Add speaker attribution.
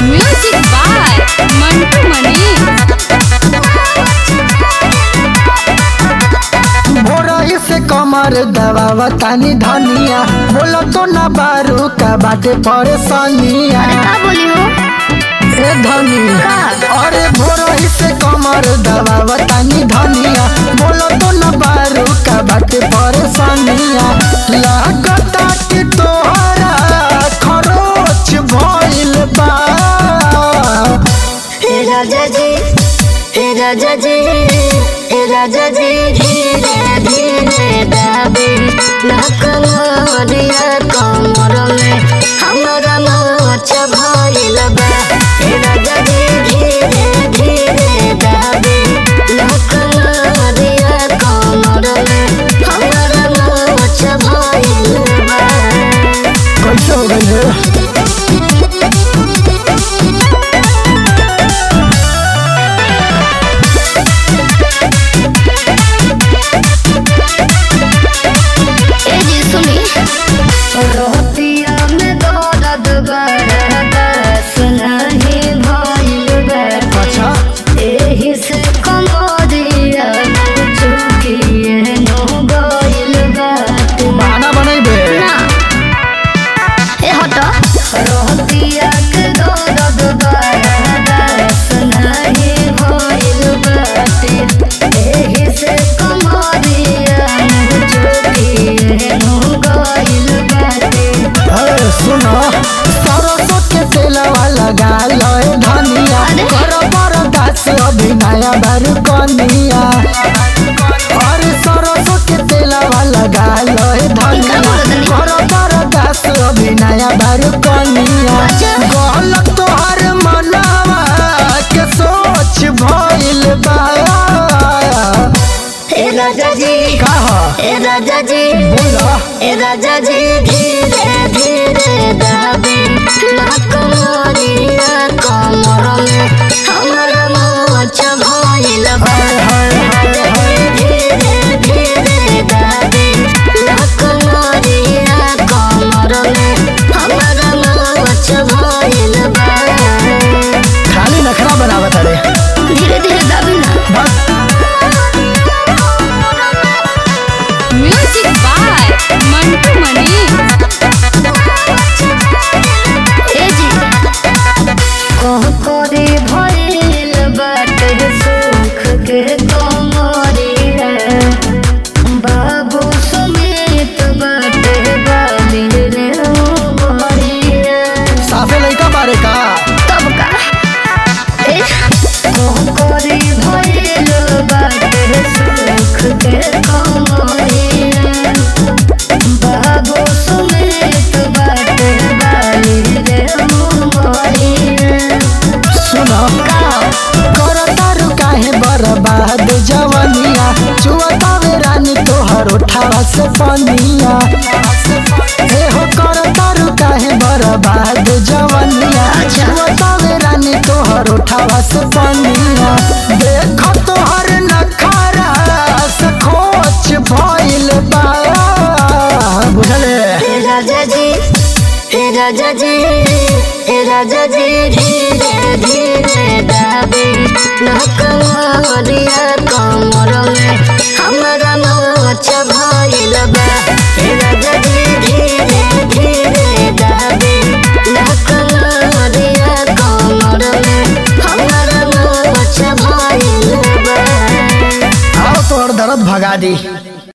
Speaker 1: Music by Mantu Mani.
Speaker 2: भोरही से कमर दबावा तानी धनिया बोला तो ना बारू का बाटे परेशानिया।
Speaker 1: अरे का बोली हो?
Speaker 2: ए धनिया अरे भोरही से कमर दबावा तानी धनिया बोला तो ना बारू का बाटे परेशानिया। लागता कि तोहरा खरोच भइल बा।
Speaker 3: हे राजा जी, हे राजा जी, हे राजा जी, धीरे धीरे दाबी ना कमरिया कमर में हमारा मोच भइल बा। हे राजा जी, धीरे धीरे दाबी ना कमरिया कमर में हमारा मोच भइल बा।
Speaker 2: कैसे हो गई है?
Speaker 1: ए जी सुनी,
Speaker 3: रोटिया में दर्द बड़ा बस नहीं भइल बा।
Speaker 2: अच्छा
Speaker 3: एही से कमरिया चुकिए नो गइल बाटे।
Speaker 2: बहाना बनैबे।
Speaker 1: ना ए हटो।
Speaker 3: रोटिया के दर्द बड़ा बस नहीं भइल बाटे। एही से कमरिया चुकिए नो गइल बाटे।
Speaker 2: अरे सुनो सरसों के तेलवा लगा लो ए धनिया कर बरदास अभी नया बारू कनिया। अरे सरसों के तेलवा लगा लो ए धनिया कर बरदास अभी नया बारू कनिया। गलत तोहर मनवा के सोच भइल बा।
Speaker 3: हे राजा जी,
Speaker 2: कहा
Speaker 3: हे राजा जी,
Speaker 2: बोला
Speaker 3: ए राजा जी, धीरे धीरे दाबी ना कमरिया कमर में हमारा मोच भइल बा। धीरे धीरे दाबी ना कमरिया कमर में हमारा मोच भइल बा।
Speaker 2: खाली नखरा बनावत रे।
Speaker 1: धीरे धीरे दाबी ना।
Speaker 2: बस
Speaker 1: Music by Mantu Mani. ए जी
Speaker 3: कहकरी भइल बाटे सुख के कमरिया। बाबू समेत बाटे बाली रे उमरिया।
Speaker 2: साफे लइका बारे का
Speaker 1: तब का ए
Speaker 3: कहकरी भइल बाटे सुख के कमरिया। बाबू समेत बाटे बाली रे उमरिया।
Speaker 2: सुनो कर तारू काहे बर्बाद जवनिया चुअतावे रानी तोहर उठावा से पनिया। हे हो कर तारू काहे बर्बाद जवनिया चुअतावे रानी तोहर उठावा से पनिया। देख तोहर नखरा से खोच भइल बा। बुझले
Speaker 3: हे राजा जी, हे राजा जी, हे राजा जी, धीरे धीरे दाबी ना कमरिया कमर में हमारा मोच भइल बा। हे राजा जी, धीरे धीरे दाबी ना कमरिया कमर में हमारा मोच भइल बा।
Speaker 2: आओ तोहर दर्द भगा दी।